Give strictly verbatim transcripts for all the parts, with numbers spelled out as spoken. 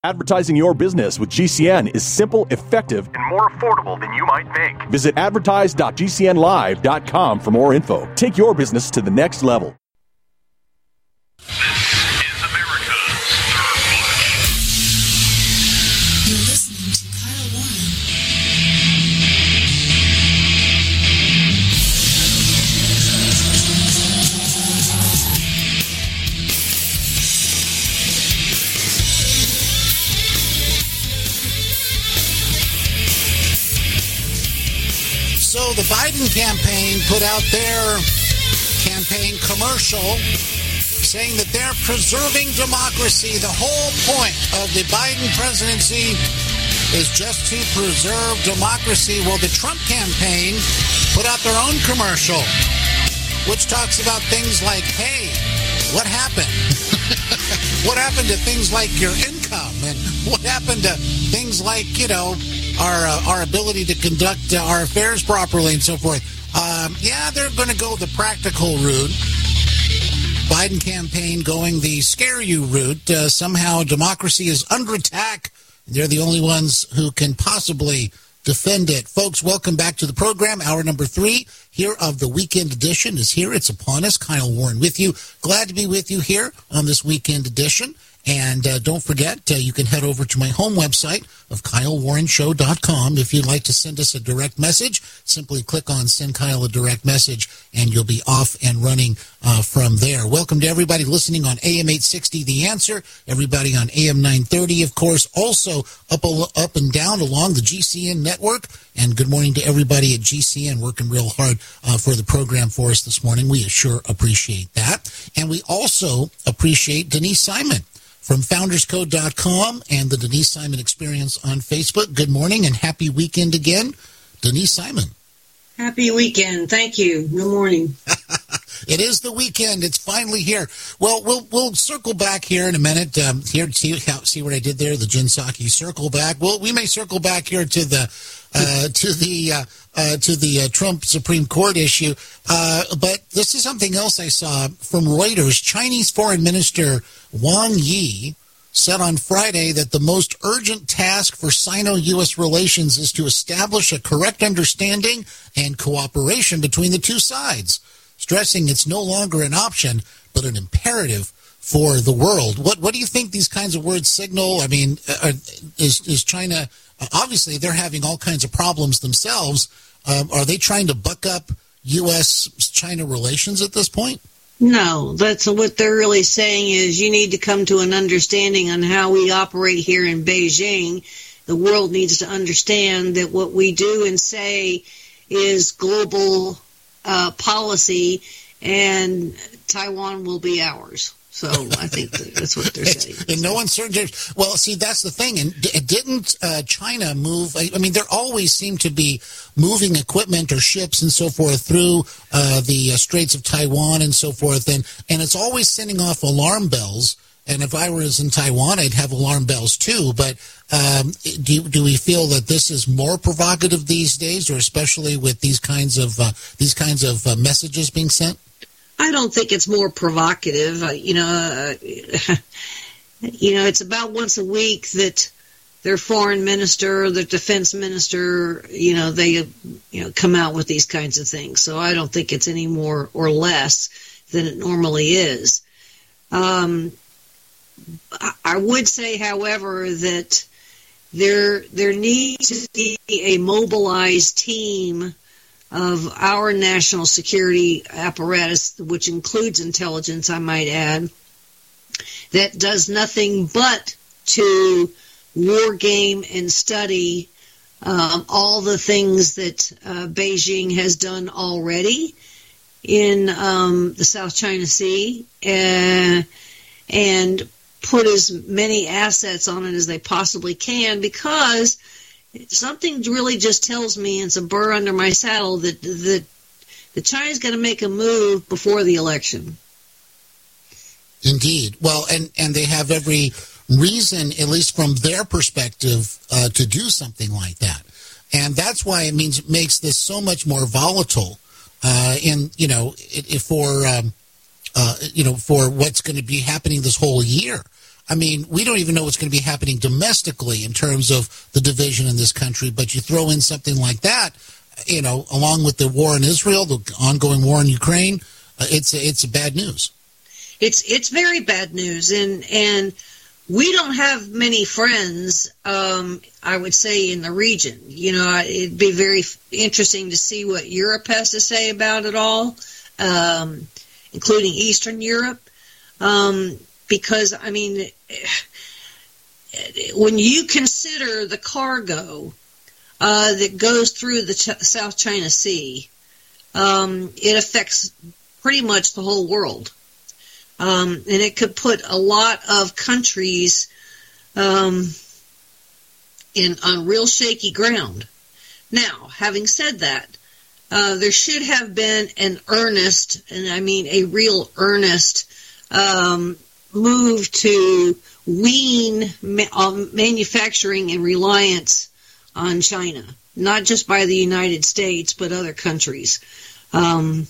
Advertising your business with G C N is simple, effective, and more affordable than you might think. Visit advertise dot g c n live dot com for more info. Take your business to the next level. This is America's Third Watch. You're listening to Kyle Warren. So the Biden campaign put out their campaign commercial saying that they're preserving democracy. The whole point of the Biden presidency is just to preserve democracy. Well, the Trump campaign put out their own commercial, which talks about things like, hey, what happened? What happened to things like your income? And what happened to things like, you know, our uh, our ability to conduct uh, our affairs properly and so forth? Um, yeah, they're going to go the practical route. Biden campaign going the scare you route. Uh, somehow democracy is under attack. They're the only ones who can possibly defend it. Folks, welcome back to the program. Hour number three here of the weekend edition is here. It's upon us. Kyle Warren with you. Glad to be with you here on this weekend edition. And uh, don't forget, uh, you can head over to my home website of kyle warren show dot com. If you'd like to send us a direct message, simply click on Send Kyle a Direct Message, and you'll be off and running uh, from there. Welcome to everybody listening on A M eight sixty, The Answer, everybody on A M nine thirty, of course, also up, up and down along the G C N network. And good morning to everybody at G C N working real hard uh, for the program for us this morning. We sure appreciate that. And we also appreciate Denise Simon from founders code dot com and the Denise Simon Experience on Facebook. Good morning and happy weekend again, Denise Simon. Happy weekend. Thank you. Good morning. It is the weekend. It's finally here. Well, we'll we'll circle back here in a minute. Um, here, see how, see what I did there? The Jen Psaki circle back. Well, we may circle back here to the uh, to the uh, uh, to the uh, Trump Supreme Court issue. Uh, but this is something else I saw from Reuters. Chinese Foreign Minister Wang Yi said on Friday that the most urgent task for Sino-U S relations is to establish a correct understanding and cooperation between the two sides, stressing it's no longer an option, but an imperative for the world. What what do you think these kinds of words signal? I mean, are, is, is China, obviously they're having all kinds of problems themselves. Um, are they trying to buck up U S China relations at this point? No, that's what they're really saying is you need to come to an understanding on how we operate here in Beijing. The world needs to understand that what we do and say is global uh, policy, and Taiwan will be ours. So I think that's what they're saying. In no uncertain. Well, see, that's the thing. And didn't uh, China move? I mean, there always seem to be moving equipment or ships and so forth through uh, the uh, Straits of Taiwan and so forth. And, and it's always sending off alarm bells. And if I was in Taiwan, I'd have alarm bells too. But um, do, do we feel that this is more provocative these days, or especially with these kinds of uh, these kinds of uh, messages being sent? I don't think it's more provocative. Uh, you know, uh, you know, it's about once a week that their foreign minister, their defense minister, you know, they, you know, come out with these kinds of things. So I don't think it's any more or less than it normally is. Um, I would say, however, that there there needs to be a mobilized team of our national security apparatus, which includes intelligence, I might add, that does nothing but to war game and study um, all the things that uh, Beijing has done already in um, the South China Sea, uh, and put as many assets on it as they possibly can, because something really just tells me, it's a burr under my saddle, that that, that China's going to make a move before the election. Indeed. Well, and, and they have every reason, at least from their perspective, uh, to do something like that. And that's why it means it makes this so much more volatile uh, in, you know, it, it for, um, uh, you know, for what's going to be happening this whole year. I mean, we don't even know what's going to be happening domestically in terms of the division in this country, but you throw in something like that, you know, along with the war in Israel, the ongoing war in Ukraine, uh, it's it's bad news. It's it's very bad news, and and we don't have many friends, um, I would say, in the region. You know, it'd be very interesting to see what Europe has to say about it all, um, including Eastern Europe, um, because, I mean, when you consider the cargo uh, that goes through the Ch- South China Sea, um, it affects pretty much the whole world. Um, and it could put a lot of countries um, in on real shaky ground. Now, having said that, uh, there should have been an earnest, and I mean a real earnest, um, move to wean ma- um, manufacturing and reliance on China, not just by the United States, but other countries. Um,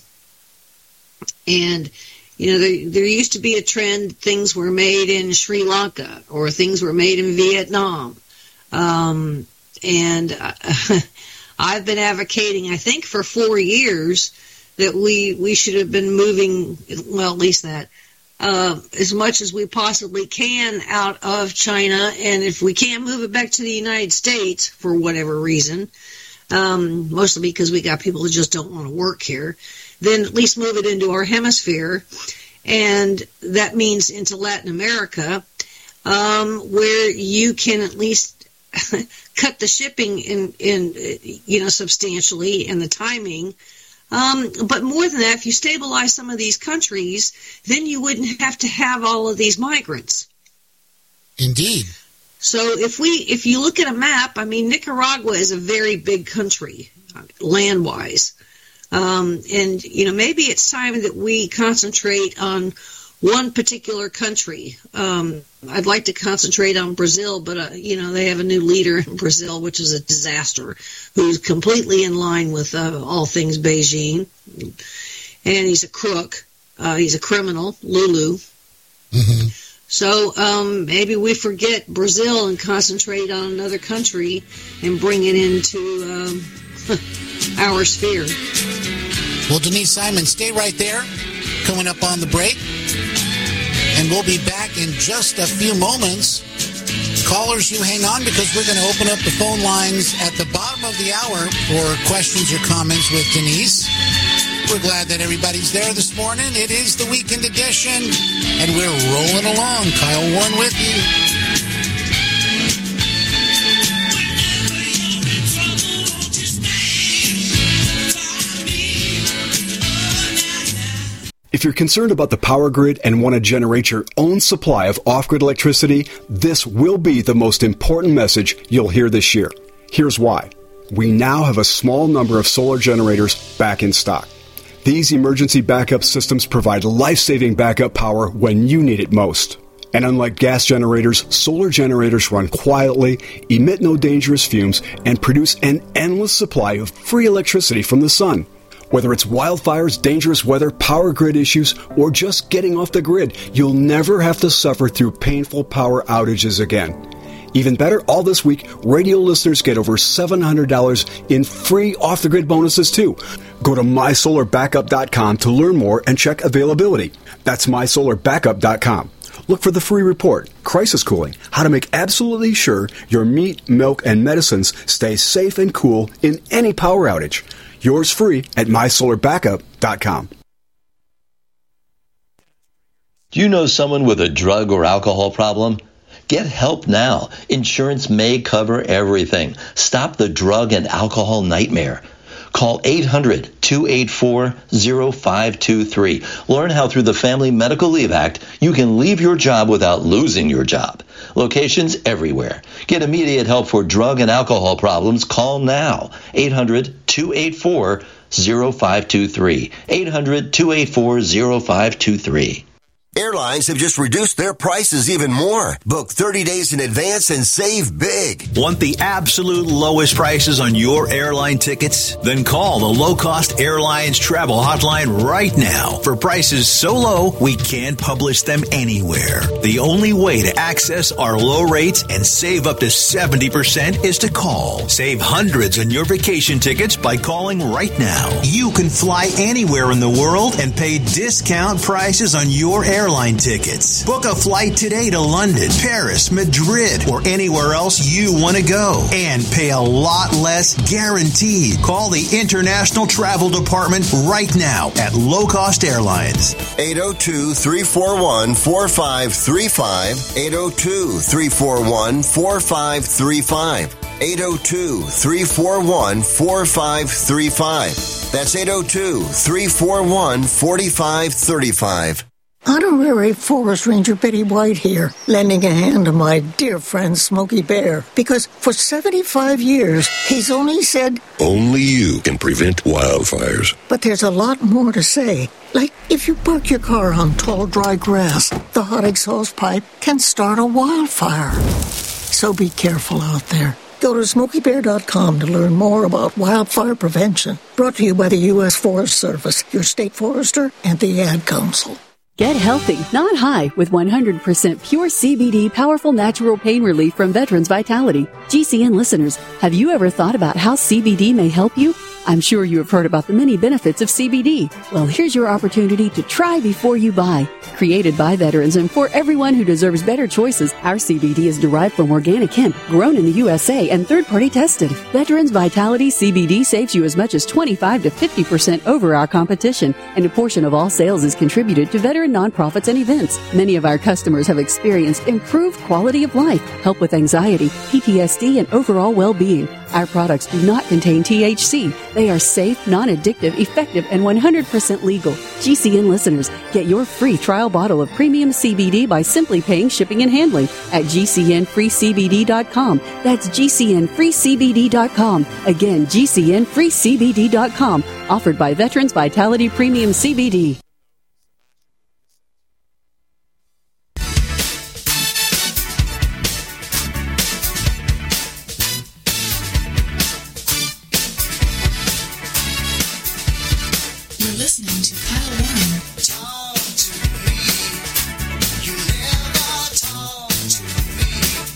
and You know, there, there used to be a trend, things were made in Sri Lanka or things were made in Vietnam. Um, and uh, I've been advocating, I think, for four years that we, we should have been moving, well, at least that, uh, as much as we possibly can out of China. And if we can't move it back to the United States for whatever reason, um, mostly because we got people who just don't want to work here, then at least move it into our hemisphere, and that means into Latin America, um, where you can at least cut the shipping in, in you know, substantially and the timing. Um, but more than that, if you stabilize some of these countries, then you wouldn't have to have all of these migrants. Indeed. So if we, if you look at a map, I mean, Nicaragua is a very big country, land-wise. Um, and, you know, maybe it's time that we concentrate on one particular country. Um, I'd like to concentrate on Brazil, but, uh, you know, they have a new leader in Brazil, which is a disaster, who's completely in line with uh, all things Beijing. And he's a crook. Uh, he's a criminal, Lulu. Mm-hmm. So um, maybe we forget Brazil and concentrate on another country and bring it into um, our sphere. Well, Denise Simon, stay right there. Coming up on the break. And we'll be back in just a few moments. Callers, you hang on because we're going to open up the phone lines at the bottom of the hour for questions or comments with Denise. We're glad that everybody's there this morning. It is the weekend edition, and we're rolling along. Kyle Warren with you. If you're concerned about the power grid and want to generate your own supply of off-grid electricity, this will be the most important message you'll hear this year. Here's why. We now have a small number of solar generators back in stock. These emergency backup systems provide life-saving backup power when you need it most. And unlike gas generators, solar generators run quietly, emit no dangerous fumes, and produce an endless supply of free electricity from the sun. Whether it's wildfires, dangerous weather, power grid issues, or just getting off the grid, you'll never have to suffer through painful power outages again. Even better, all this week, radio listeners get over seven hundred dollars in free off-the-grid bonuses, too. Go to my solar backup dot com to learn more and check availability. That's my solar backup dot com. Look for the free report, Crisis Cooling, how to make absolutely sure your meat, milk, and medicines stay safe and cool in any power outage. Yours free at my solar backup dot com. Do you know someone with a drug or alcohol problem? Get help now. Insurance may cover everything. Stop the drug and alcohol nightmare. Call eight hundred, two eight four, zero five two three. Learn how through the Family Medical Leave Act you can leave your job without losing your job. Locations everywhere. Get immediate help for drug and alcohol problems. Call now. eight hundred, two eight four, zero five two three. eight hundred, two eight four, zero five two three. Airlines have just reduced their prices even more. Book thirty days in advance and save big. Want the absolute lowest prices on your airline tickets? Then call the Low Cost Airlines Travel Hotline right now for prices so low we can't publish them anywhere. The only way to access our low rates and save up to seventy percent is to call. Save hundreds on your vacation tickets by calling right now. You can fly anywhere in the world and pay discount prices on your airline tickets. Book a flight today to London, Paris, Madrid, or anywhere else you want to go and pay a lot less guaranteed. Call the International Travel Department right now at Low Cost Airlines. eight oh two, three four one, four five three five. eight oh two, three four one, four five three five. eight oh two, three four one, four five three five. That's eight oh two, three four one, four five three five. Honorary Forest Ranger Betty White here, lending a hand to my dear friend Smokey Bear, because for seventy-five years, he's only said, only you can prevent wildfires. But there's a lot more to say. Like, if you park your car on tall, dry grass, the hot exhaust pipe can start a wildfire. So be careful out there. Go to smokey bear dot com to learn more about wildfire prevention. Brought to you by the U S Forest Service, your state forester, and the Ad Council. Get healthy, not high, with one hundred percent pure C B D powerful natural pain relief from Veterans Vitality. G C N listeners, have you ever thought about how C B D may help you? I'm sure you have heard about the many benefits of C B D. Well, here's your opportunity to try before you buy. Created by veterans and for everyone who deserves better choices, our C B D is derived from organic hemp, grown in the U S A and third-party tested. Veterans Vitality C B D saves you as much as twenty-five to fifty percent over our competition, and a portion of all sales is contributed to veteran nonprofits and events. Many of our customers have experienced improved quality of life, help with anxiety, P T S D, and overall well-being. Our products do not contain T H C. They are safe, non-addictive, effective, and one hundred percent legal. G C N listeners, get your free trial bottle of premium C B D by simply paying shipping and handling at G C N free C B D dot com. That's G C N free C B D dot com. Again, G C N free C B D dot com. Offered by Veterans Vitality Premium C B D. Listening to Kyle Warren. Talk to me. You never talk to me.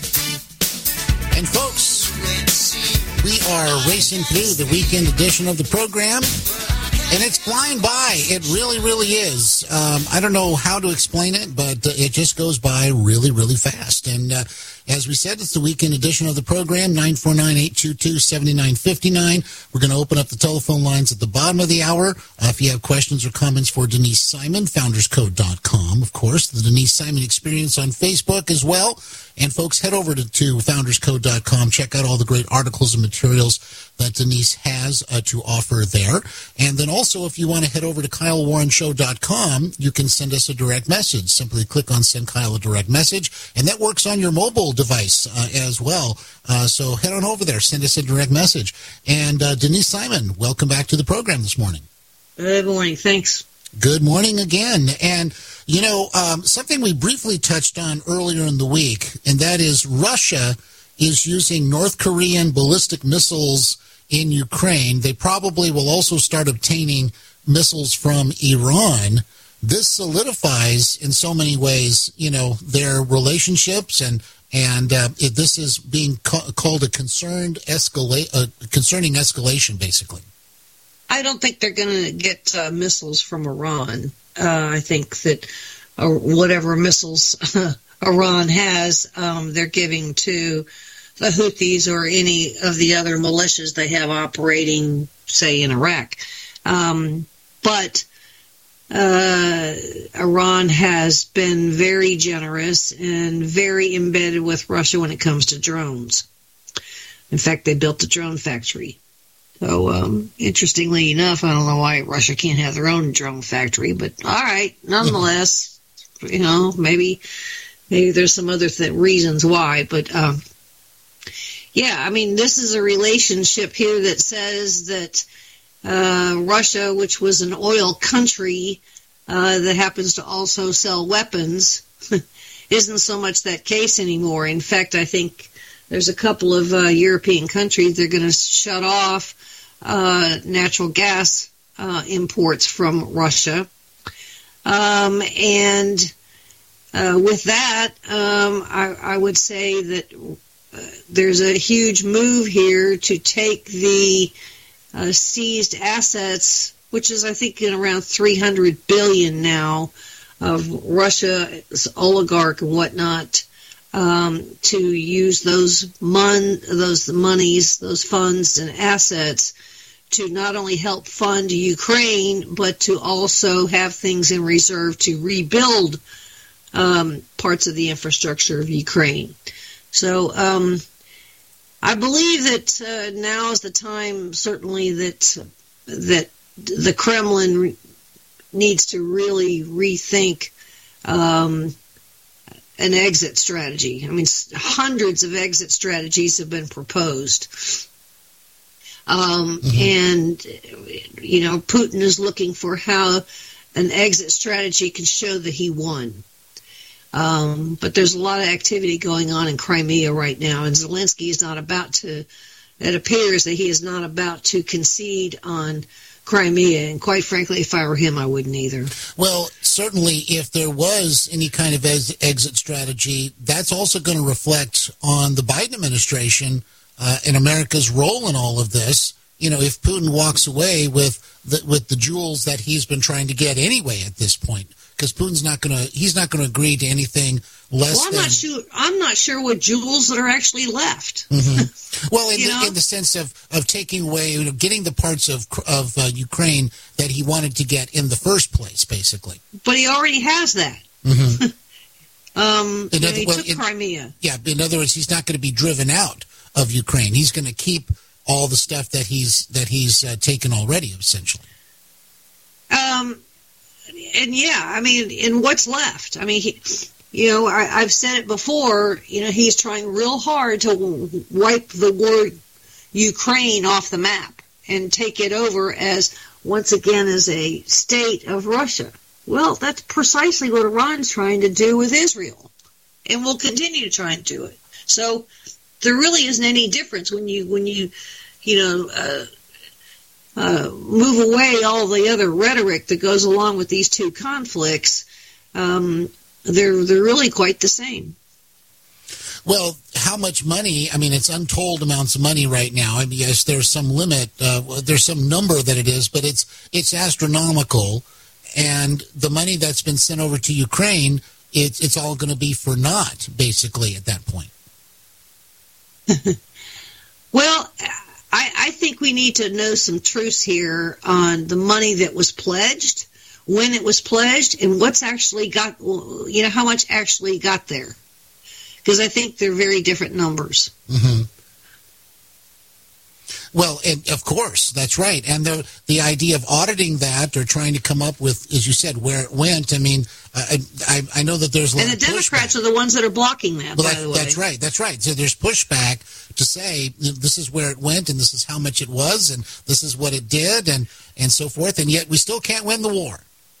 And folks, we are racing through the weekend edition of the program, and it's flying by. It really, really is. Um, I don't know how to explain it, but uh, it just goes by really, really fast. And uh, as we said, it's the weekend edition of the program, nine four nine, eight two two, seven nine five nine. We're going to open up the telephone lines at the bottom of the hour. Uh, if you have questions or comments for Denise Simon, founders code dot com, of course, the Denise Simon Experience on Facebook as well. And folks, head over to, to founders code dot com. Check out all the great articles and materials that Denise has uh, to offer there. And then also, if you want to head over to kyle warren show dot com, you can send us a direct message. Simply click on Send Kyle a Direct Message, and that works on your mobile device uh, as well. Uh, so head on over there, send us a direct message. And uh, Denise Simon, welcome back to the program this morning. Good morning. Thanks. Good morning again. And, you know, um, something we briefly touched on earlier in the week, and that is Russia is using North Korean ballistic missiles in Ukraine. They probably will also start obtaining missiles from Iran. This solidifies, in so many ways, you know, their relationships, and and uh, it, this is being ca- called a concerned escalate, uh, concerning escalation, basically. I don't think they're going to get uh, missiles from Iran. Uh, I think that uh, whatever missiles Iran has, um, they're giving to the Houthis or any of the other militias they have operating, say, in Iraq. Um, but uh, Iran has been very generous and very embedded with Russia when it comes to drones. In fact, they built a drone factory. So, um, interestingly enough, I don't know why Russia can't have their own drone factory, but all right, nonetheless, you know, maybe maybe there's some other th- reasons why, but um, yeah, I mean, this is a relationship here that says that uh, Russia, which was an oil country uh, that happens to also sell weapons isn't so much that case anymore. In fact, I think there's a couple of uh, European countries that are going to shut off uh, natural gas uh, imports from Russia. Um, and uh, with that, um, I, I would say that uh, there's a huge move here to take the uh, seized assets, which is, I think, in around three hundred billion now of Russia's oligarch and whatnot, um, to use those mon- those monies, those funds and assets to not only help fund Ukraine, but to also have things in reserve to rebuild um, parts of the infrastructure of Ukraine. So um, I believe that uh, now is the time, certainly, that that the Kremlin needs to really rethink um, an exit strategy. I mean, hundreds of exit strategies have been proposed. Um, mm-hmm. And, you know, Putin is looking for how an exit strategy can show that he won. Um, but there's a lot of activity going on in Crimea right now, and Zelensky is not about to, it appears that he is not about to concede on Crimea, and quite frankly, if I were him, I wouldn't either. Well, certainly if there was any kind of ex- exit strategy, that's also going to reflect on the Biden administration uh, and America's role in all of this. You know, if Putin walks away with the, with the jewels that he's been trying to get anyway at this point, because Putin's not going to, he's not going to agree to anything less well, I'm than... Not sure, I'm not sure what jewels that are actually left. Mm-hmm. Well, in the, know? in the sense of, of taking away, you know, getting the parts of of uh, Ukraine that he wanted to get in the first place, basically. But he already has that. Mm-hmm. um, in other, he well, took in, Crimea. Yeah, in other words, he's not going to be driven out of Ukraine. He's going to keep all the stuff that he's that he's uh, taken already, essentially. Um, and yeah, I mean, and what's left? I mean, he, you know, I, I've said it before. You know, he's trying real hard to wipe the word Ukraine off the map and take it over as once again as a state of Russia. Well, that's precisely what Iran's trying to do with Israel, and will continue to try and do it. So there really isn't any difference when you when you you know uh, uh, move away all the other rhetoric that goes along with these two conflicts. Um, they're they're really quite the same. Well, how much money? I mean, it's untold amounts of money right now. I mean, yes, there's some limit, uh, there's some number that it is, but it's it's astronomical. And the money that's been sent over to Ukraine, it's it's all going to be for naught, basically, at that point. Well, I, I think we need to know some truths here on the money that was pledged, when it was pledged, and what's actually got, you know, how much actually got there. Because I think they're very different numbers. Mm-hmm. Well, and of course, that's right. And the the idea of auditing that or trying to come up with, as you said, where it went, I mean, I I, I know that there's a lot And the of Democrats pushback. are the ones that are blocking that, Well, by that, the way. that's right. That's right. So there's pushback to say this is where it went and this is how much it was and this is what it did and, and so forth. And yet we still can't win the war.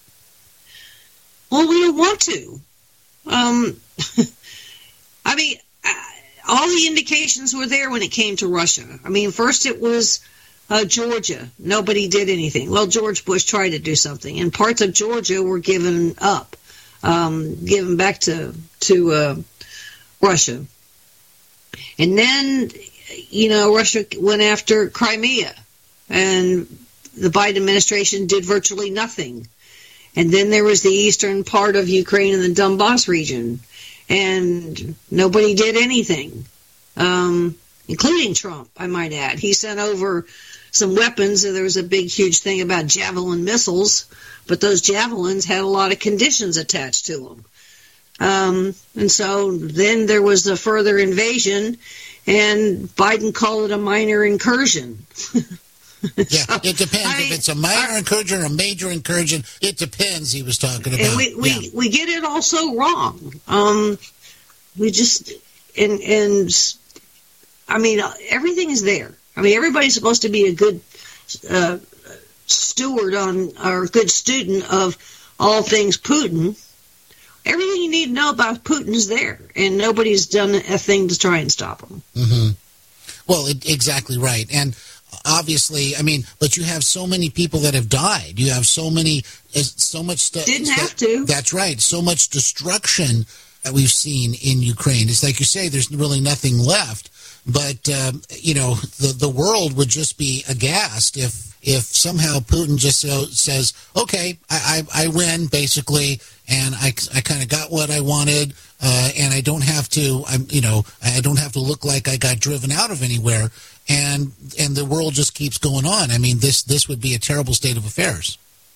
Well, we don't want to. Um, I mean, all the indications were there when it came to Russia. I mean, first it was uh, Georgia. Nobody did anything. Well, George Bush tried to do something, and parts of Georgia were given up, um, given back to to uh, Russia. And then, you know, Russia went after Crimea, and the Biden administration did virtually nothing. And then there was the eastern part of Ukraine and the Donbass region. And nobody did anything, um, including Trump, I might add. He sent over some weapons, and there was a big, huge thing about Javelin missiles, but those Javelins had a lot of conditions attached to them. Um, and so then there was the further invasion, and Biden called it a minor incursion. Yeah, it depends. I, if it's a minor I, incursion or a major incursion, it depends, he was talking about. And we, we, yeah. we get it all so wrong. Um, we just, and, and, I mean, everything is there. I mean, everybody's supposed to be a good uh, steward on, or a good student of all things Putin. Everything you need to know about Putin is there, and nobody's done a thing to try and stop him. Mm-hmm. Well, it, exactly right. And obviously, I mean, but you have so many people that have died. You have so many, so much stuff. Didn't have to. That's right. So much destruction that we've seen in Ukraine. It's like you say, there's really nothing left. But, um, you know, the, the world would just be aghast if if somehow Putin just so, says, okay, I, I, I win, basically, and I, I kind of got what I wanted, uh, and I don't have to, I'm, you know, I don't have to look like I got driven out of anywhere, and and the world just keeps going on. I mean, this, this would be a terrible state of affairs.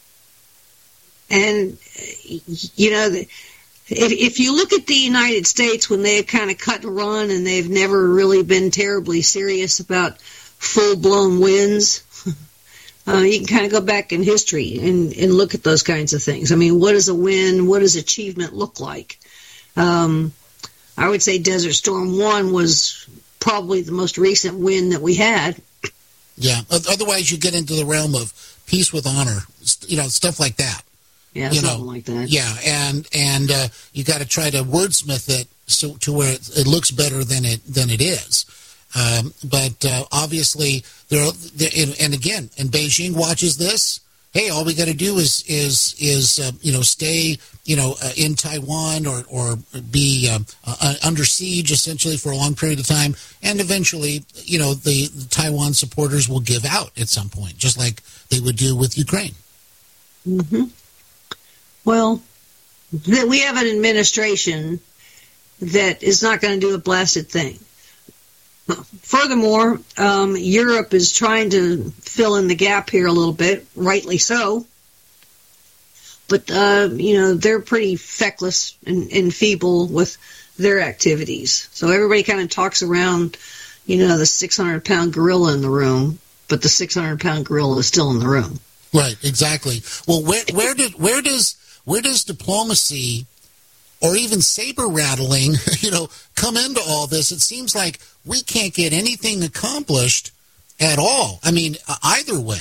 And, you know, the, If, if you look at the United States, when they've kind of cut and run and they've never really been terribly serious about full-blown wins, uh, you can kind of go back in history and, and look at those kinds of things. I mean, what does a win, what does achievement look like? Um, I would say Desert Storm one was probably the most recent win that we had. Yeah, otherwise you get into the realm of peace with honor, you know, stuff like that. Yeah, you something know, like that. Yeah, and and uh, you got to try to wordsmith it so to where it, it looks better than it than it is. Um, but uh, obviously, there, are, there and, and again, and Beijing watches this. Hey, all we got to do is is is uh, you know stay you know uh, in Taiwan or or be um, uh, under siege essentially for a long period of time, and eventually, you know, the, the Taiwan supporters will give out at some point, just like they would do with Ukraine. Mm-hmm. Well, we have an administration that is not going to do a blasted thing. Furthermore, um, Europe is trying to fill in the gap here a little bit, rightly so. But, uh, you know, they're pretty feckless and, and feeble with their activities. So everybody kind of talks around, you know, the six hundred pound gorilla in the room, but the six hundred pound gorilla is still in the room. Right, exactly. Well, where, where did where does where does diplomacy or even saber rattling, you know, come into all this? It seems like we can't get anything accomplished at all. I mean, either way.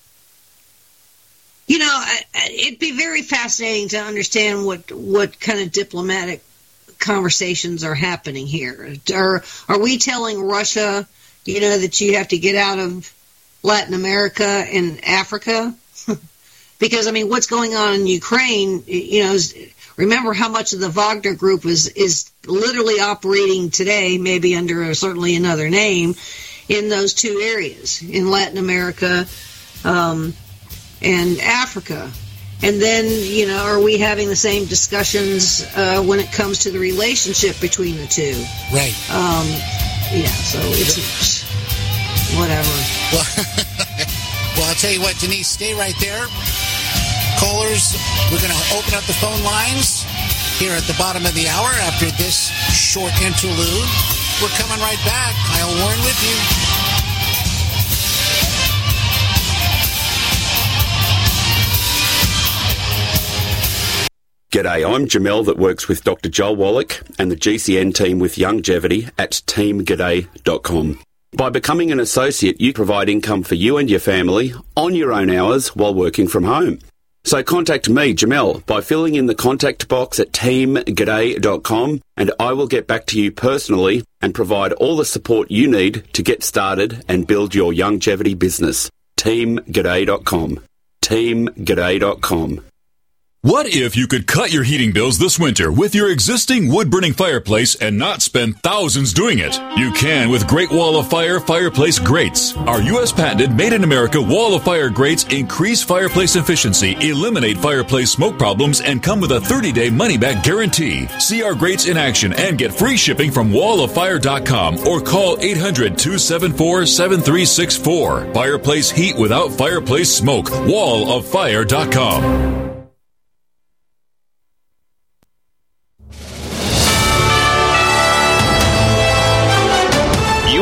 You know, it'd be very fascinating to understand what what kind of diplomatic conversations are happening here. Are are we telling Russia, you know, that you have to get out of Latin America and Africa? Because, I mean, what's going on in Ukraine, you know, is, remember how much of the Wagner Group is, is literally operating today, maybe under a, certainly another name, in those two areas, in Latin America um, and Africa. And then, you know, are we having the same discussions uh, when it comes to the relationship between the two? Right. Um, yeah, so it's whatever. Well, well, I'll tell you what, Denise, stay right there. Callers, we're going to open up the phone lines here at the bottom of the hour after this short interlude. We're coming right back. Kyle Warren with you. G'day, I'm Jamel that works with Doctor Joel Wallach and the G C N team with Longevity at team g'day dot com. By becoming an associate, you provide income for you and your family on your own hours while working from home. So contact me, Jamel, by filling in the contact box at team g'day dot com, and I will get back to you personally and provide all the support you need to get started and build your longevity business. team g'day dot com. team g'day dot com. What if you could cut your heating bills this winter with your existing wood-burning fireplace and not spend thousands doing it? You can with Great Wall of Fire Fireplace Grates. Our U S patented made-in-America Wall of Fire grates increase fireplace efficiency, eliminate fireplace smoke problems, and come with a thirty-day money-back guarantee. See our grates in action and get free shipping from wall of fire dot com or call eight hundred, two seven four, seven three six four. Fireplace heat without fireplace smoke. wall of fire dot com.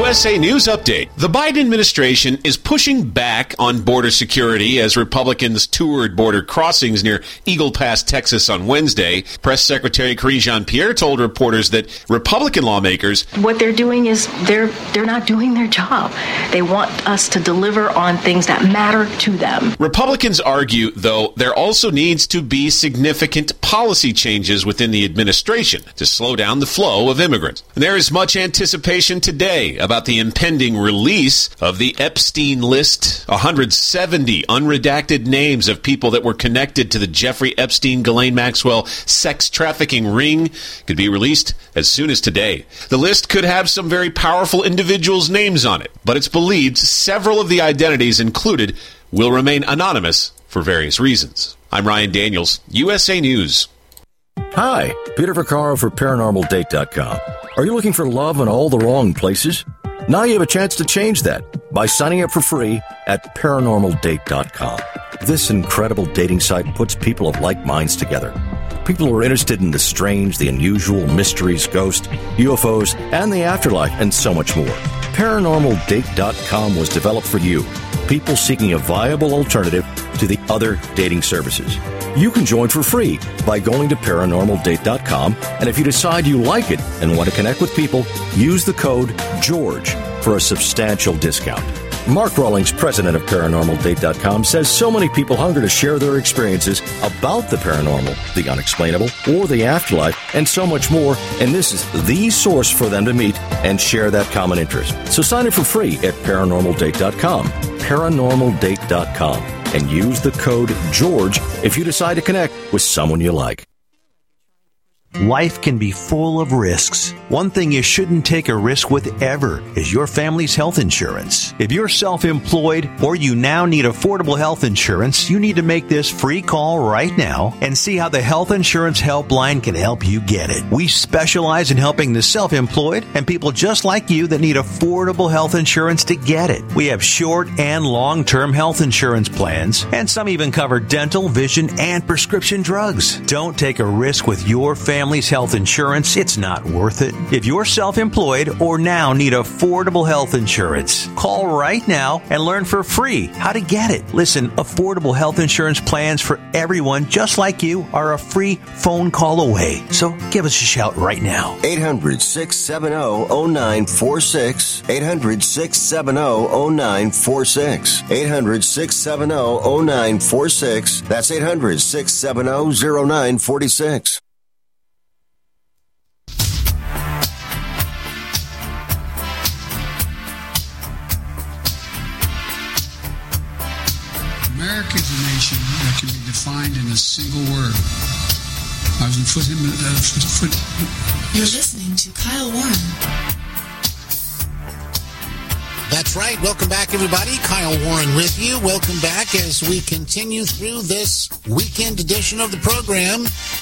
S A News Update. The Biden administration is pushing back on border security as Republicans toured border crossings near Eagle Pass, Texas on Wednesday. Press Secretary Karine Jean-Pierre told reporters that Republican lawmakers... What they're doing is they're they're not doing their job. They want us to deliver on things that matter to them. Republicans argue, though, there also needs to be significant policy changes within the administration to slow down the flow of immigrants. And there is much anticipation today about the impending release of the Epstein list, one hundred seventy unredacted names of people that were connected to the Jeffrey Epstein, Ghislaine Maxwell sex trafficking ring could be released as soon as today. The list could have some very powerful individuals' names on it, but it's believed several of the identities included will remain anonymous for various reasons. I'm Ryan Daniels, U S A News. Hi, Peter Vaccaro for Paranormal Date dot com. Are you looking for love in all the wrong places? Now you have a chance to change that by signing up for free at Paranormal Date dot com. This incredible dating site puts people of like minds together. People who are interested in the strange, the unusual, mysteries, ghosts, U F Os, and the afterlife, and so much more. Paranormal Date dot com was developed for you, people seeking a viable alternative to the other dating services. You can join for free by going to Paranormal Date dot com, and if you decide you like it and want to connect with people, use the code GEORGE for a substantial discount. Mark Rawlings, president of Paranormal Date dot com, says so many people hunger to share their experiences about the paranormal, the unexplainable, or the afterlife, and so much more, and this is the source for them to meet and share that common interest. So sign up for free at Paranormal Date dot com, Paranormal Date dot com, and use the code GEORGE if you decide to connect with someone you like. Life can be full of risks. One thing you shouldn't take a risk with ever is your family's health insurance. If you're self-employed or you now need affordable health insurance, you need to make this free call right now and see how the Health Insurance Helpline can help you get it. We specialize in helping the self-employed and people just like you that need affordable health insurance to get it. We have short and long-term health insurance plans, and some even cover dental, vision, and prescription drugs. Don't take a risk with your family. Family's health insurance, it's not worth it. If you're self-employed or now need affordable health insurance, call right now and learn for free how to get it. Listen, affordable health insurance plans for everyone just like you are a free phone call away. So give us a shout right now. eight hundred, six seven zero, zero nine four six. eight hundred, six seven zero, zero nine four six. eight hundred, six seven zero, zero nine four six. That's eight hundred, six seven zero, zero nine four six. America is a nation that can be defined in a single word. I was going to put him in uh, foot, foot. You're listening to Kyle Warren. That's right. Welcome back, everybody. Kyle Warren with you. Welcome back as we continue through this weekend edition of the program.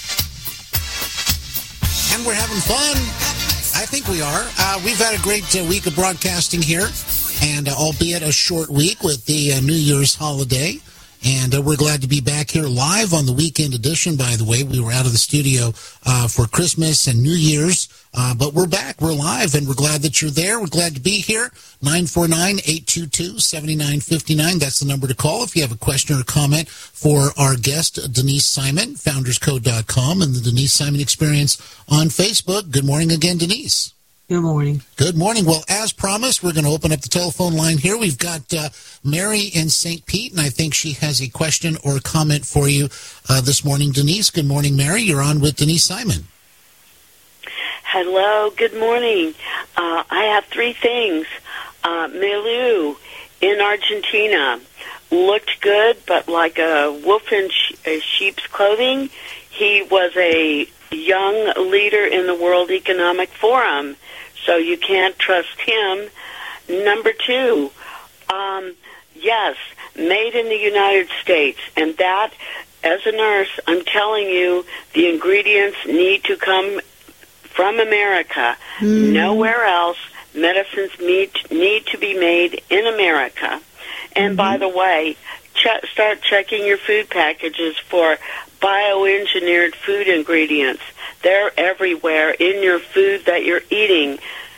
And we're having fun. I think we are. Uh, we've had a great uh, week of broadcasting here, and uh, albeit a short week with the uh, New Year's holiday. And uh, we're glad to be back here live on the weekend edition, by the way. We were out of the studio uh, for Christmas and New Year's, uh, but we're back. We're live, and we're glad that you're there. We're glad to be here. nine four nine, eight two two, seven nine five nine. That's the number to call if you have a question or comment for our guest, Denise Simon, founders code dot com, and the Denise Simon Experience on Facebook. Good morning again, Denise. Good morning. Good morning. Well, as promised, we're going to open up the telephone line here. We've got uh, Mary in Saint Pete, and I think she has a question or a comment for you uh, this morning. Denise, good morning, Mary. You're on with Denise Simon. Hello, good morning. Uh, I have three things. Uh, Milou in Argentina looked good, but like a wolf in sh- a sheep's clothing. He was a young leader in the World Economic Forum, so you can't trust him. Number two, um, yes, made in the United States, and that, as a nurse, I'm telling you, the ingredients need to come from America. Mm. Nowhere else. Medicines need, need to be made in America. And mm-hmm. by the way, ch- start checking your food packages for bioengineered food ingredients. They're everywhere in your food that you're eating.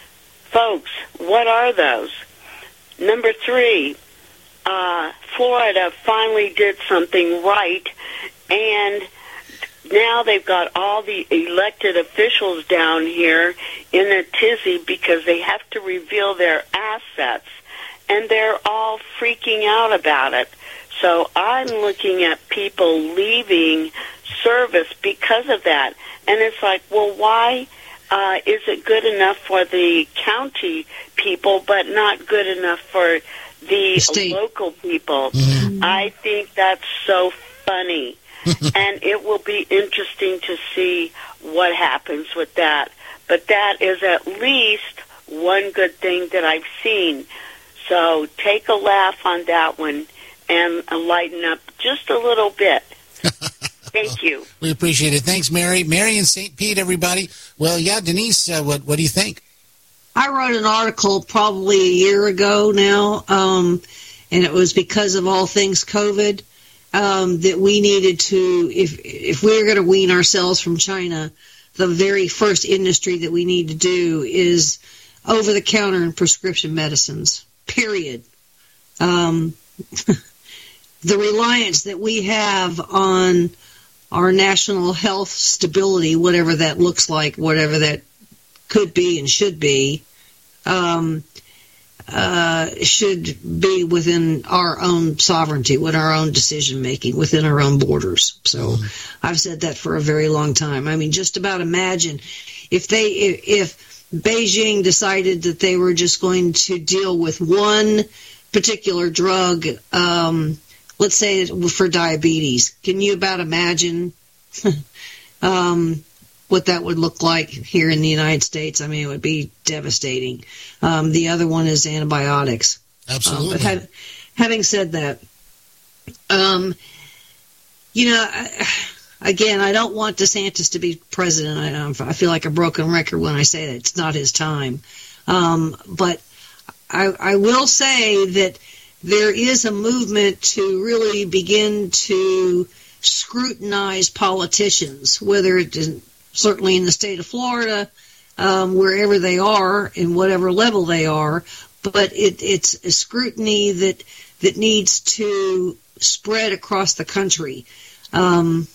Folks, what are those? Number three, uh, Florida finally did something right, and now they've got all the elected officials down here in a tizzy because they have to reveal their assets, and they're all freaking out about it. So I'm looking at people leaving service because of that. And it's like, well, why uh, is it good enough for the county people but not good enough for the State. local people? Mm-hmm. I think that's so funny. And it will be interesting to see what happens with that. But that is at least one good thing that I've seen. So take a laugh on that one and lighten up just a little bit. Thank you. We appreciate it. Thanks, Mary. Mary in Saint Pete, everybody. Well, yeah, Denise, uh, what, what do you think? I wrote an article probably a year ago now, um, and it was because of all things COVID. Um, that we needed to, if if we were going to wean ourselves from China, the very first industry that we need to do is over-the-counter and prescription medicines, period. Um, the reliance that we have on our national health stability, whatever that looks like, whatever that could be and should be, um, Uh, should be within our own sovereignty, with our own decision-making, within our own borders. So mm-hmm. I've said that for a very long time. I mean, just about imagine if they, if, if Beijing decided that they were just going to deal with one particular drug, um, let's say for diabetes. Can you about imagine um what that would look like here in the United States? I mean, it would be devastating. Um, the other one is antibiotics. Absolutely. Um, but ha- having said that, um, you know, I, again, I don't want DeSantis to be president. I, I feel like a broken record when I say that it's not his time. Um, but I, I will say that there is a movement to really begin to scrutinize politicians, whether it is certainly in the state of Florida, um, wherever they are, and whatever level they are, but it, it's a scrutiny that that needs to spread across the country. Um,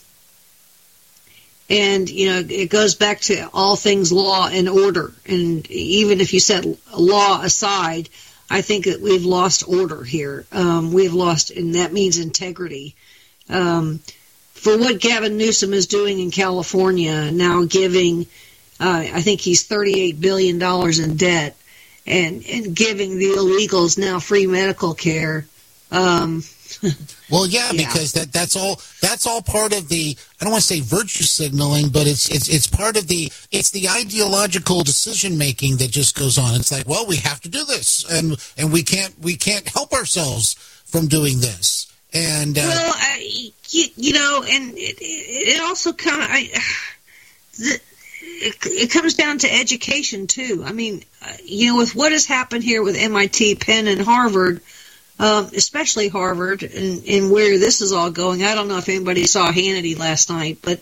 and, you know, it goes back to all things law and order. And even if you set law aside, I think that we've lost order here. Um, we've lost, and that means integrity. Um For what Gavin Newsom is doing in California, now giving, uh, I think he's thirty-eight billion dollars in debt, and, and giving the illegals now free medical care. Um, well, yeah, yeah, because that, that's all that's all part of the, I don't want to say virtue signaling, but it's it's it's part of the, it's the ideological decision making that just goes on. It's like, well, we have to do this, and and we can't we can't help ourselves from doing this. And uh, well, I, you, you know, and it, it also kind of, I, the, it, it comes down to education too. I mean, uh, you know, with what has happened here with M I T, Penn, and Harvard, um, especially Harvard, and, and where this is all going. I don't know if anybody saw Hannity last night, but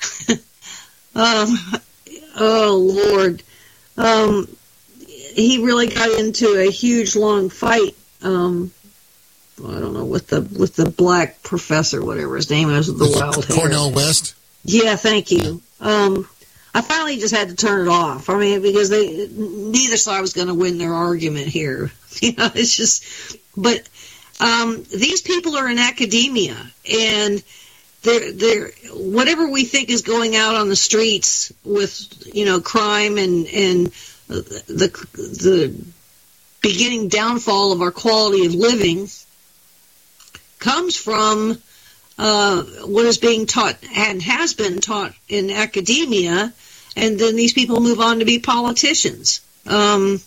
um, oh Lord, um, he really got into a huge long fight. Um, I don't know, with the with the black professor, whatever his name is, with the wild hair. Cornel West? Yeah, thank you. Um, I finally just had to turn it off. I mean, because they neither side was going to win their argument here. You know, it's just, but um, these people are in academia, and they're they're whatever we think is going out on the streets with, you know, crime and and the the beginning downfall of our quality of living comes from uh, what is being taught and has been taught in academia, and then these people move on to be politicians. Um,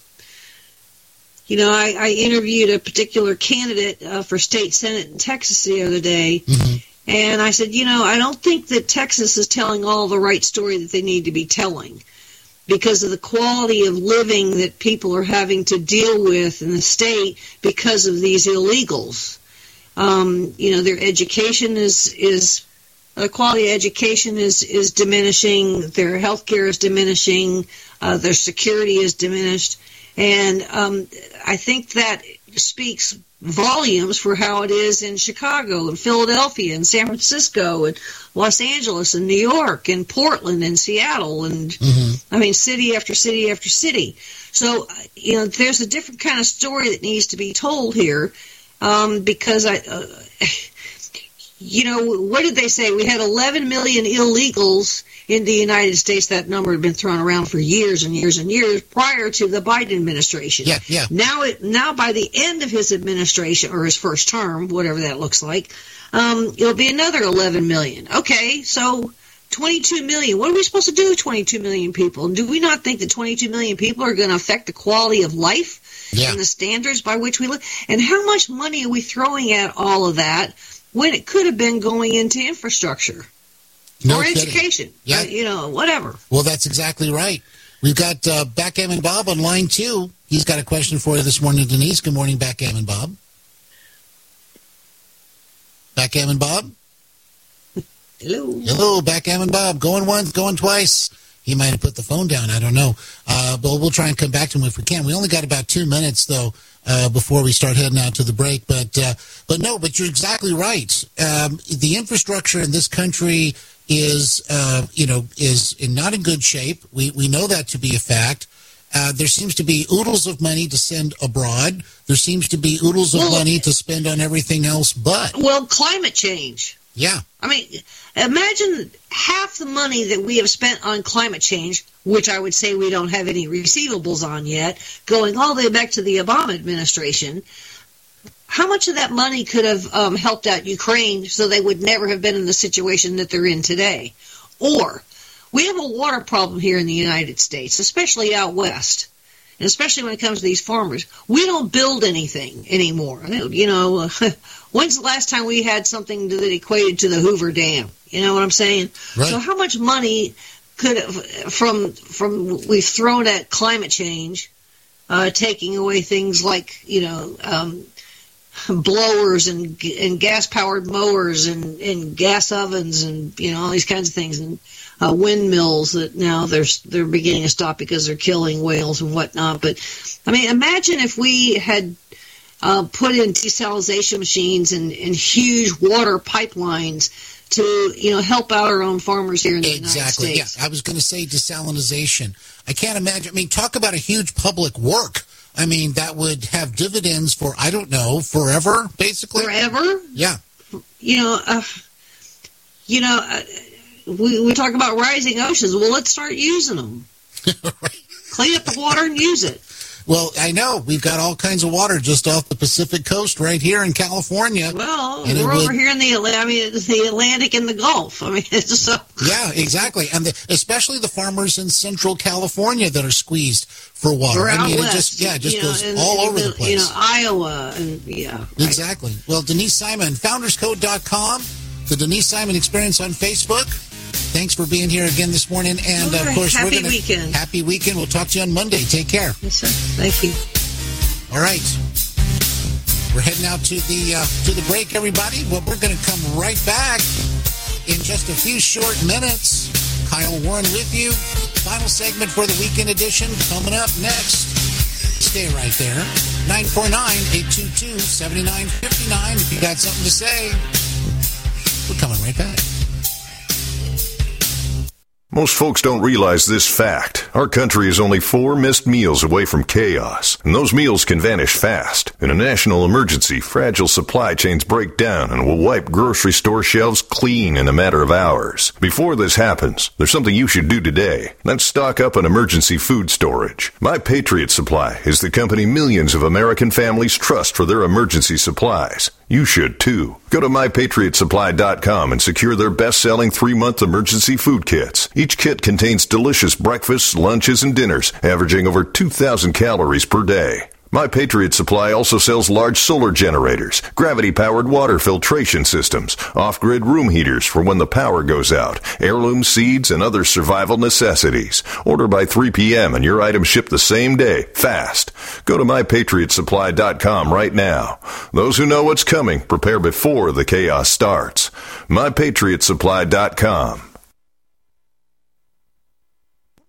you know, I, I interviewed a particular candidate uh, for state senate in Texas the other day, mm-hmm. and I said, you know, I don't think that Texas is telling all the right story that they need to be telling, because of the quality of living that people are having to deal with in the state because of these illegals. Um, you know, their education is, is uh, quality of education is, is diminishing, their health care is diminishing, uh, their security is diminished, And um, I think that speaks volumes for how it is in Chicago and Philadelphia and San Francisco and Los Angeles and New York and Portland and Seattle and, mm-hmm. I mean, city after city after city. So, you know, there's a different kind of story that needs to be told here um, because, I, uh, you know, what did they say? We had eleven million illegals in the United States. That number had been thrown around for years and years and years prior to the Biden administration. Yeah, yeah. Now, it, now by the end of his administration, or his first term, whatever that looks like, um, it'll be another eleven million. Okay, so twenty-two million. What are we supposed to do with twenty-two million people? Do we not think that twenty-two million people are going to affect the quality of life yeah. and the standards by which we live? And how much money are we throwing at all of that when it could have been going into infrastructure? No or kidding. education, yeah. uh, you know, whatever. Well, that's exactly right. We've got uh, Backgammon Bob on line two. He's got a question for you this morning, Denise. Good morning, Backgammon Bob. Backgammon Bob? Hello. Hello, Backgammon Bob. Going once, going twice. He might have put the phone down. I don't know. Uh, but we'll try and come back to him if we can. We only got about two minutes, though, uh, before we start heading out to the break. But, uh, but no, but you're exactly right. Um, the infrastructure in this country is, uh, you know, is in not in good shape. We we know that to be a fact. Uh, there seems to be oodles of money to send abroad. There seems to be oodles of well, money to spend on everything else but. Well, climate change. Yeah. I mean, imagine half the money that we have spent on climate change, which I would say we don't have any receivables on yet, going all the way back to the Obama administration. How much of that money could have um, helped out Ukraine so they would never have been in the situation that they're in today? Or we have a water problem here in the United States, especially out west, and especially when it comes to these farmers. We don't build anything anymore. You know, uh, when's the last time we had something that equated to the Hoover Dam? You know what I'm saying? Right. So how much money could have, from from we've thrown at climate change, uh, taking away things like, you know, um, blowers and and gas powered mowers and, and gas ovens and, you know, all these kinds of things, and uh, windmills that now they're they're beginning to stop because they're killing whales and whatnot. But I mean, imagine if we had uh, put in desalination machines and, and huge water pipelines to, you know, help out our own farmers here in the exactly. United States. Yeah, I was going to say desalination. I can't imagine. I mean, talk about a huge public work. I mean, that would have dividends for, I don't know, forever, basically? Forever? Yeah. You know, uh, you know, uh, we, we talk about rising oceans. Well, let's start using them. Right. Clean up the water and use it. Well, I know. We've got all kinds of water just off the Pacific coast right here in California. Well, and we're would, over here in the, I mean, the Atlantic and the Gulf. I mean, it's so... Yeah, exactly. And the, especially the farmers in central California that are squeezed for water. Or I out mean, west, it just, yeah, it just goes know, and, all and over the, the place. You know, Iowa, and yeah. Right. Exactly. Well, Denise Simon, founders code dot com, the Denise Simon Experience on Facebook. Thanks for being here again this morning. And, right. of course, happy we're going to... weekend. Happy weekend. We'll talk to you on Monday. Take care. Yes, sir. Thank you. All right. We're heading out to the uh, to the break, everybody. Well, we're going to come right back in just a few short minutes. Kyle Warren with you. Final segment for the weekend edition coming up next. Stay right there. nine four nine, eight two two, seven nine five nine. If you got something to say, we're coming right back. Most folks don't realize this fact. Our country is only four missed meals away from chaos, and those meals can vanish fast. In a national emergency, fragile supply chains break down and will wipe grocery store shelves clean in a matter of hours. Before this happens, there's something you should do today. That's stock up on emergency food storage. My Patriot Supply is the company millions of American families trust for their emergency supplies. You should too. Go to my patriot supply dot com and secure their best-selling three-month emergency food kits. Each kit contains delicious breakfasts, lunches, and dinners, averaging over two thousand calories per day. My Patriot Supply also sells large solar generators, gravity-powered water filtration systems, off-grid room heaters for when the power goes out, heirloom seeds, and other survival necessities. Order by three p.m. and your items ship the same day, fast. Go to my patriot supply dot com right now. Those who know what's coming prepare before the chaos starts. my patriot supply dot com.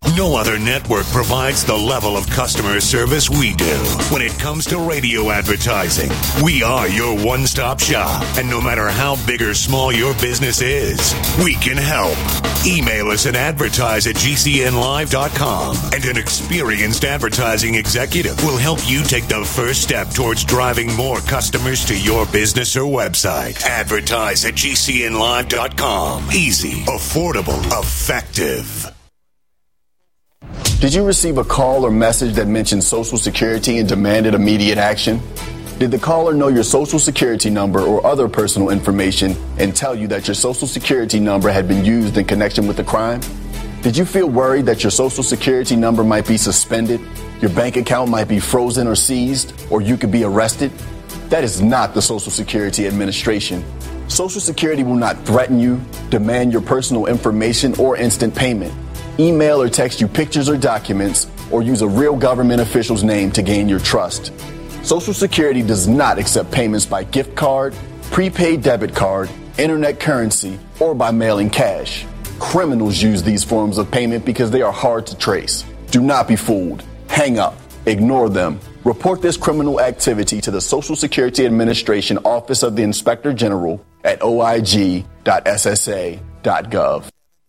No other network provides the level of customer service we do. When it comes to radio advertising, we are your one-stop shop. And no matter how big or small your business is, we can help. Email us at advertise at g c n live dot com, and an experienced advertising executive will help you take the first step towards driving more customers to your business or website. Advertise at g c n live dot com. Easy, affordable, effective. Did you receive a call or message that mentioned Social Security and demanded immediate action? Did the caller know your Social Security number or other personal information and tell you that your Social Security number had been used in connection with the crime? Did you feel worried that your Social Security number might be suspended, your bank account might be frozen or seized, or you could be arrested? That is not the Social Security Administration. Social Security will not threaten you, demand your personal information, or instant payment, email or text you pictures or documents, or use a real government official's name to gain your trust. Social Security does not accept payments by gift card, prepaid debit card, internet currency, or by mailing cash. Criminals use these forms of payment because they are hard to trace. Do not be fooled. Hang up. Ignore them. Report this criminal activity to the Social Security Administration Office of the Inspector General at o i g dot s s a dot gov.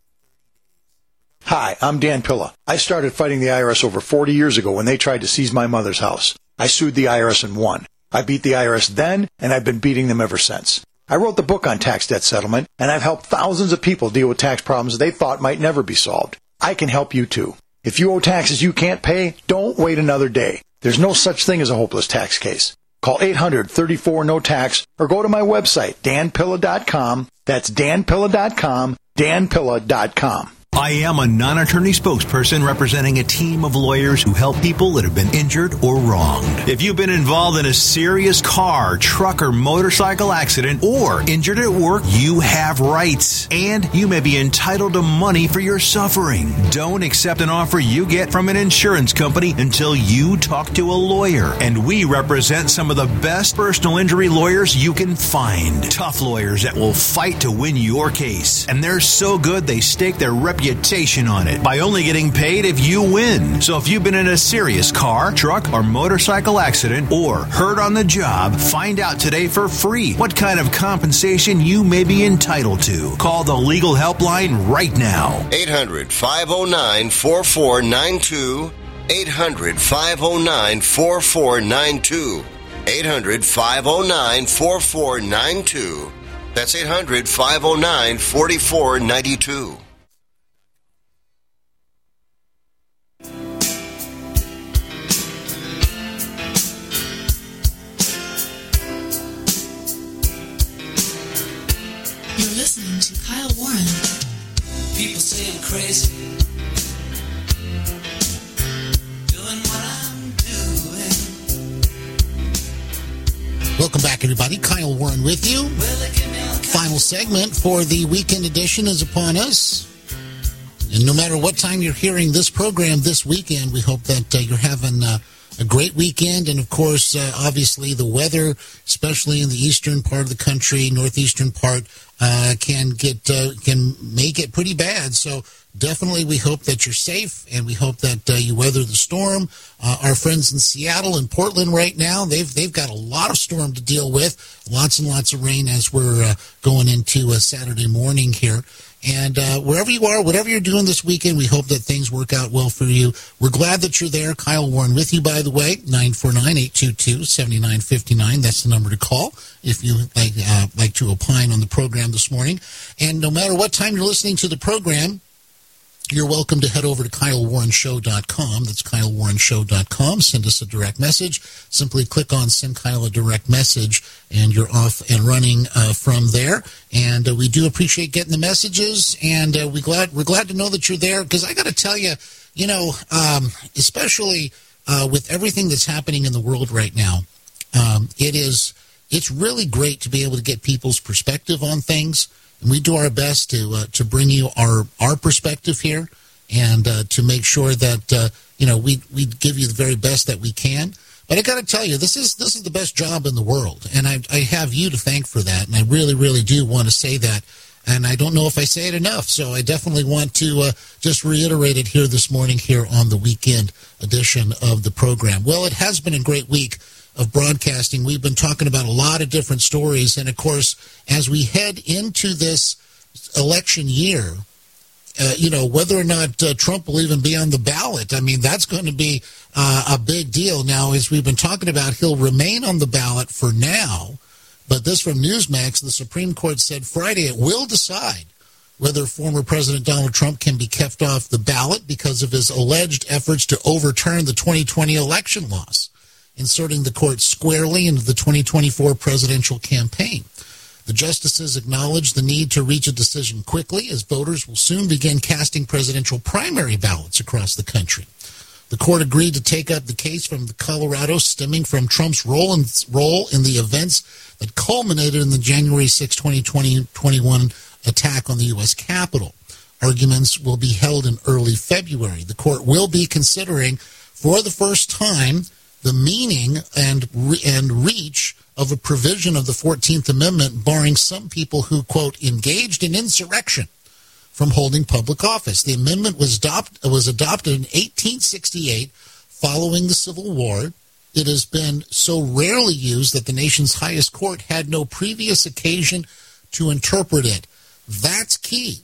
Hi, I'm Dan Pilla. I started fighting the I R S over forty years ago when they tried to seize my mother's house. I sued the I R S and won. I beat the I R S then, and I've been beating them ever since. I wrote the book on tax debt settlement, and I've helped thousands of people deal with tax problems they thought might never be solved. I can help you too. If you owe taxes you can't pay, don't wait another day. There's no such thing as a hopeless tax case. Call eight hundred, thirty-four, no tax or go to my website, dan pilla dot com. That's dan pilla dot com, dan pilla dot com. I am a non-attorney spokesperson representing a team of lawyers who help people that have been injured or wronged. If you've been involved in a serious car, truck, or motorcycle accident or injured at work, you have rights, and you may be entitled to money for your suffering. Don't accept an offer you get from an insurance company until you talk to a lawyer. And we represent some of the best personal injury lawyers you can find. Tough lawyers that will fight to win your case. And they're so good they stake their reputation on it by only getting paid if you win. So if you've been in a serious car, truck, or motorcycle accident or hurt on the job, find out today for free what kind of compensation you may be entitled to. Call the legal helpline right now. eight hundred, five oh nine, four four nine two. eight hundred, five oh nine, four four nine two. eight hundred, five oh nine, four four nine two. That's eight hundred, five oh nine, four four nine two. You're listening to Kyle Warren. People say I'm crazy, doing what I'm doing. Welcome back, everybody. Kyle Warren with you. Final segment for the weekend edition is upon us. And no matter what time you're hearing this program this weekend, we hope that uh, you're having uh, a great weekend. And, of course, uh, obviously the weather, especially in the eastern part of the country, northeastern part, uh, can get uh, can make it pretty bad. So definitely we hope that you're safe, and we hope that uh, you weather the storm. Uh, our friends in Seattle and Portland right now, they've they've got a lot of storm to deal with, lots and lots of rain as we're uh, going into a Saturday morning here. And uh, wherever you are, whatever you're doing this weekend, we hope that things work out well for you. We're glad that you're there. Kyle Warren with you, by the way, nine four nine, eight two two, seven nine five nine. That's the number to call if you like, uh, like to opine on the program this morning. And no matter what time you're listening to the program, you're welcome to head over to kyle warren show dot com. That's kyle warren show dot com. Send us a direct message. Simply click on Send Kyle a Direct Message, and you're off and running uh, from there. And uh, we do appreciate getting the messages, and uh, we glad, we're glad to know that you're there, because I got to tell you, you know, um, especially uh, with everything that's happening in the world right now, um, it is it's really great to be able to get people's perspective on things. And we do our best to uh, to bring you our our perspective here, and uh, to make sure that uh, you know we we give you the very best that we can. But I got to tell you, this is this is the best job in the world, and I I have you to thank for that. And I really really do want to say that And I don't know if I say it enough, so I definitely want to uh, just reiterate it here this morning here on the weekend edition of the program. Well, it has been a great week of broadcasting. We've been talking about a lot of different stories. And, of course, as we head into this election year, uh, you know, whether or not uh, Trump will even be on the ballot, I mean, that's going to be uh, a big deal. Now, as we've been talking about, he'll remain on the ballot for now. But this from Newsmax, the Supreme Court said Friday it will decide whether former President Donald Trump can be kept off the ballot because of his alleged efforts to overturn the twenty twenty election loss, inserting the court squarely into the twenty twenty-four presidential campaign. The justices acknowledged the need to reach a decision quickly, as voters will soon begin casting presidential primary ballots across the country. The court agreed to take up the case from Colorado stemming from Trump's role in, role in the events that culminated in the January sixth, twenty twenty-one attack on the U S Capitol. Arguments will be held in early February. The court will be considering for the first time the meaning and and reach of a provision of the fourteenth Amendment barring some people who, quote, engaged in insurrection from holding public office. The amendment was, adopt, was adopted in eighteen sixty-eight following the Civil War. It has been so rarely used that the nation's highest court had no previous occasion to interpret it. That's key.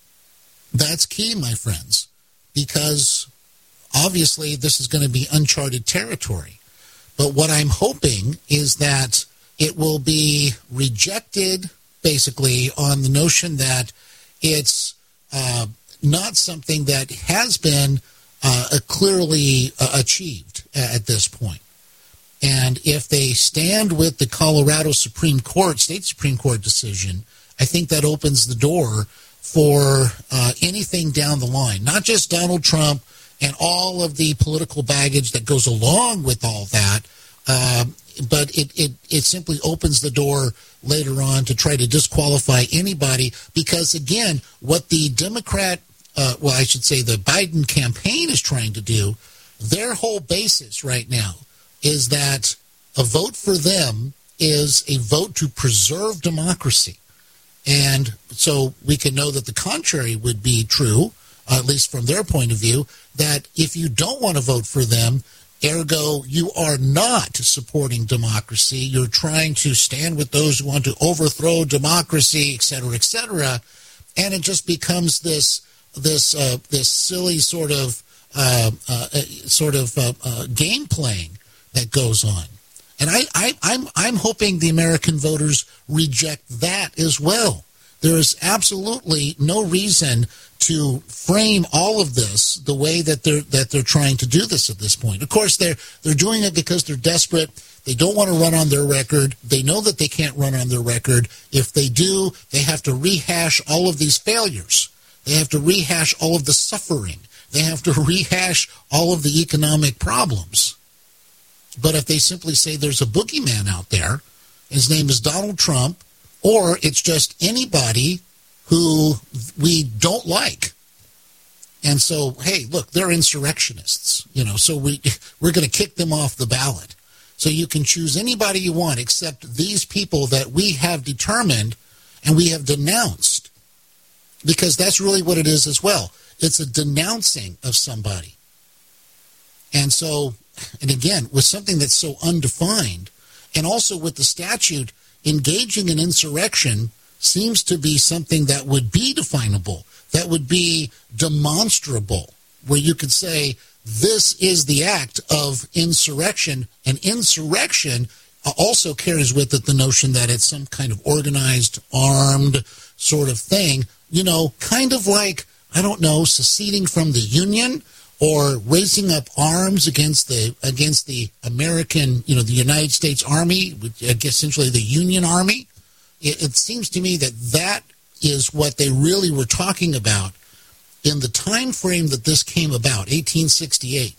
That's key, my friends, because obviously this is going to be uncharted territory. But what I'm hoping is that it will be rejected, basically, on the notion that it's uh, not something that has been uh, clearly uh, achieved at this point. And if they stand with the Colorado Supreme Court, state Supreme Court decision, I think that opens the door for uh, anything down the line, not just Donald Trump and all of the political baggage that goes along with all that, uh, but it, it, it simply opens the door later on to try to disqualify anybody because, again, what the Democrat, uh, well, I should say the Biden campaign is trying to do, their whole basis right now is that a vote for them is a vote to preserve democracy. And so we can know that the contrary would be true, uh, at least from their point of view, that if you don't want to vote for them, ergo, you are not supporting democracy. You're trying to stand with those who want to overthrow democracy, et cetera, et cetera. And it just becomes this this uh, this silly sort of uh, uh, sort of uh, uh, game playing that goes on. And I, I, I'm I'm hoping the American voters reject that as well. There is absolutely no reason to frame all of this the way that they're that they're trying to do this at this point. Of course, they're they're doing it because they're desperate. They don't want to run on their record. They know that they can't run on their record. If they do, they have to rehash all of these failures. They have to rehash all of the suffering. They have to rehash all of the economic problems. But if they simply say there's a boogeyman out there, his name is Donald Trump, or it's just anybody who we don't like. And so, hey, look, they're insurrectionists, you know, so we, we're going to kick them off the ballot. So you can choose anybody you want except these people that we have determined and we have denounced, because that's really what it is as well. It's a denouncing of somebody. And so, and again, with something that's so undefined, and also with the statute, engaging in insurrection seems to be something that would be definable, that would be demonstrable, where you could say, this is the act of insurrection, and insurrection also carries with it the notion that it's some kind of organized, armed sort of thing, you know, kind of like, I don't know, seceding from the Union or raising up arms against the against the American, you know, the United States Army, I guess essentially the Union Army. It, it seems to me that that is what they really were talking about in the time frame that this came about, eighteen sixty-eight.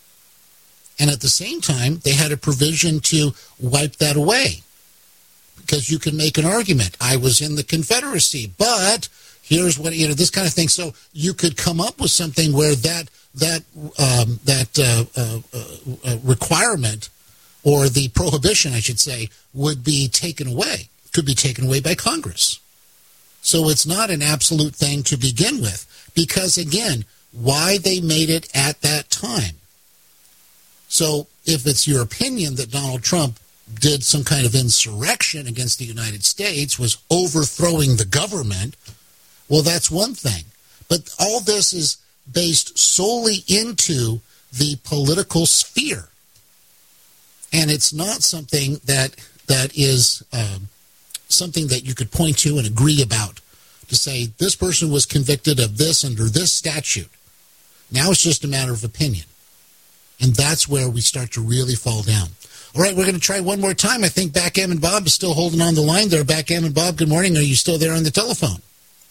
And at the same time, they had a provision to wipe that away, because you can make an argument. I was in the Confederacy, but here's what, you know, this kind of thing. So you could come up with something where that that um, that uh, uh, uh, requirement, or the prohibition, I should say, would be taken away, could be taken away by Congress. So it's not an absolute thing to begin with. Because, again, why they made it at that time. So if it's your opinion that Donald Trump did some kind of insurrection against the United States, was overthrowing the government, well, that's one thing. But all this is based solely into the political sphere. And it's not something that that is um, something that you could point to and agree about, to say this person was convicted of this under this statute. Now it's just a matter of opinion. And that's where we start to really fall down. All right, we're going to try one more time. I think Backgammon Bob is still holding on the line there. Backgammon Bob, good morning. Are you still there on the telephone?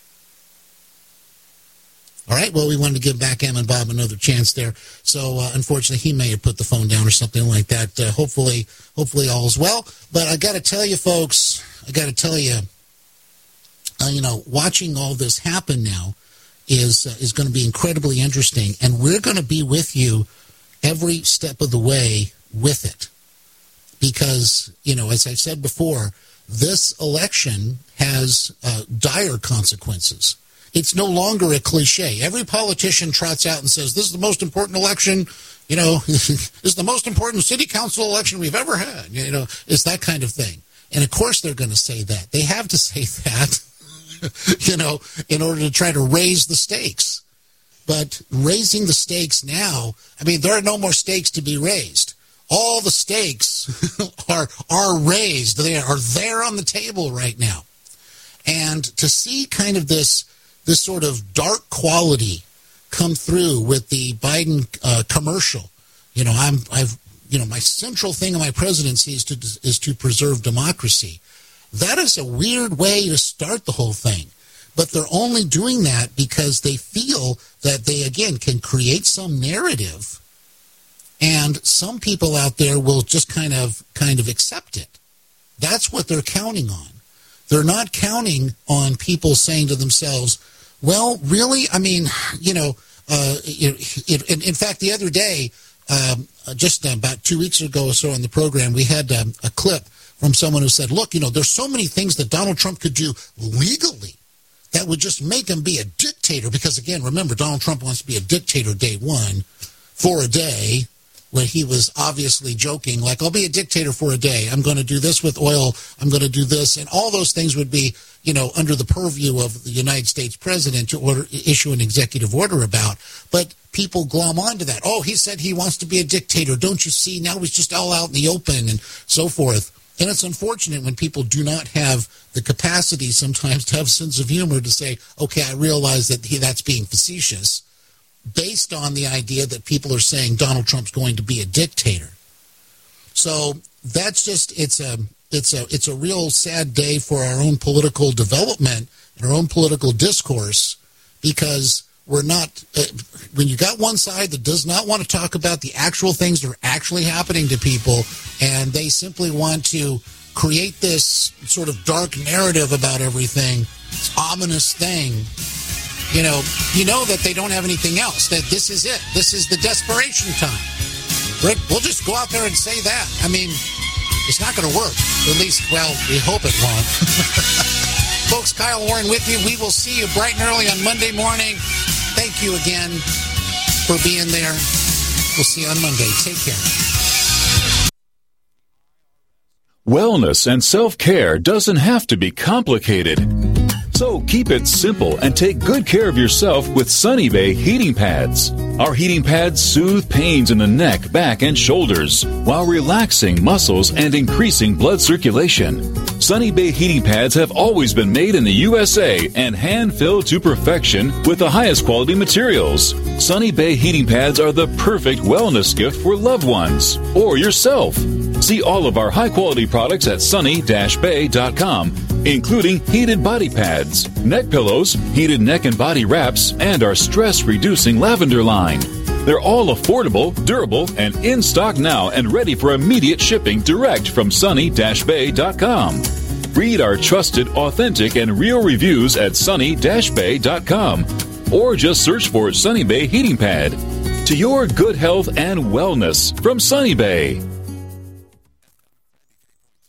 All right, well, we wanted to give Backgammon Bob another chance there. So, uh, unfortunately, he may have put the phone down or something like that. Uh, hopefully, hopefully all's well. But I got to tell you, folks, I got to tell you, uh, you know, watching all this happen now is uh, is going to be incredibly interesting. And we're going to be with you every step of the way with it. Because, you know, as I've said before, this election has uh, dire consequences. It's no longer a cliche. Every politician trots out and says, this is the most important election, you know, this is the most important city council election we've ever had. You know, it's that kind of thing. And of course they're going to say that. They have to say that, you know, in order to try to raise the stakes. But raising the stakes now, I mean, there are no more stakes to be raised. All the stakes are are raised. They are there on the table right now. And to see kind of this this sort of dark quality come through with the Biden uh, commercial, you know, I'm I've you know my central thing of my presidency is to is to preserve democracy. That is a weird way to start the whole thing. But they're only doing that because they feel that they, again, can create some narrative, and some people out there will just kind of kind of accept it. That's what they're counting on. They're not counting on people saying to themselves, well, really? I mean, you know, uh, it, it, in, in fact, the other day, um, just about two weeks ago or so on the program, we had um, a clip from someone who said, look, you know, there's so many things that Donald Trump could do legally that would just make him be a dictator. Because, again, remember, Donald Trump wants to be a dictator day one for a day, when he was obviously joking, like, I'll be a dictator for a day. I'm going to do this with oil. I'm going to do this. And all those things would be, you know, under the purview of the United States president to order, issue an executive order about. But people glom onto that. Oh, he said he wants to be a dictator. Don't you see? Now he's just all out in the open and so forth. And it's unfortunate when people do not have the capacity sometimes to have a sense of humor to say, okay, I realize that he, that's being facetious, based on the idea that people are saying Donald Trump's going to be a dictator. So that's just, it's a it's a it's a real sad day for our own political development and our own political discourse, because we're not, uh, when you got one side that does not want to talk about the actual things that are actually happening to people, and they simply want to create this sort of dark narrative about everything, this ominous thing. You know, you know that they don't have anything else, that this is it. This is the desperation time. Rick, we'll just go out there and say that. I mean, it's not going to work. At least, well, we hope it won't. Folks, Kyle Warren with you. We will see you bright and early on Monday morning. Thank you again for being there. We'll see you on Monday. Take care. Wellness and self-care doesn't have to be complicated. So keep it simple and take good care of yourself with Sunny Bay heating pads. Our heating pads soothe pains in the neck, back, and shoulders while relaxing muscles and increasing blood circulation. Sunny Bay heating pads have always been made in the U S A and hand-filled to perfection with the highest quality materials. Sunny Bay heating pads are the perfect wellness gift for loved ones or yourself. See all of our high-quality products at sunny dash bay dot com, including heated body pads, neck pillows, heated neck and body wraps, and our stress-reducing lavender line. They're all affordable, durable, and in stock now and ready for immediate shipping direct from sunny dash bay dot com. Read our trusted, authentic, and real reviews at sunny dash bay dot com or just search for Sunny Bay Heating Pad. To your good health and wellness from Sunny Bay.